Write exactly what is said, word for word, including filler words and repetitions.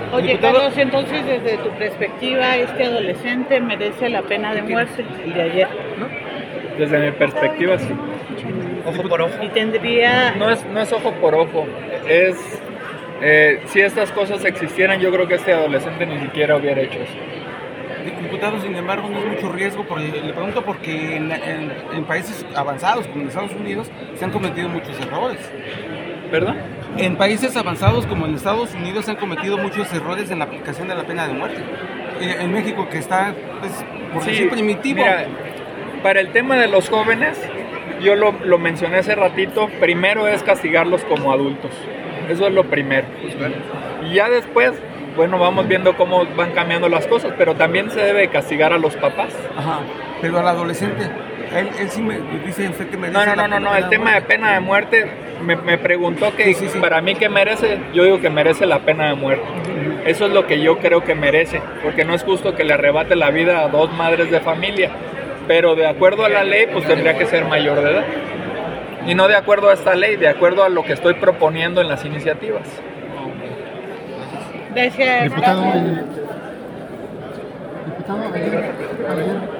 Oye, Diputado, Carlos, entonces desde tu perspectiva, este adolescente merece la pena de muerte, el de ayer, ¿no? Desde mi perspectiva, sí. ojo por ojo. Y tendría... No es, no es ojo por ojo. Es, eh, si estas cosas existieran, yo creo que este adolescente ni siquiera hubiera hecho eso. Diputado, sin embargo, no es mucho riesgo, porque, le pregunto porque en, en, en países avanzados como en Estados Unidos se han cometido muchos errores. ¿Verdad? En países avanzados como en Estados Unidos se han cometido muchos errores en la aplicación de la pena de muerte. Eh, en México, que está, pues, por Sí, decir primitivo. Mira, para el tema de los jóvenes, yo lo, lo mencioné hace ratito, primero es castigarlos como adultos. Eso es lo primero. Y ya después, bueno, vamos viendo cómo van cambiando las cosas, pero también se debe castigar a los papás. Ajá, pero al adolescente, él, él sí me dice usted que merece No, no, la no, no, no, pena el de tema de muerte. pena de muerte, me, me preguntó que Sí, sí, sí. para mí que merece, yo digo que merece la pena de muerte. Eso es lo que yo creo que merece, porque no es justo que le arrebate la vida a dos madres de familia, pero de acuerdo a la ley, pues tendría que ser mayor de edad. Y no de acuerdo a esta ley, de acuerdo a lo que estoy proponiendo en las iniciativas. Gracias. Diputado, eh, diputado, ayer, ayer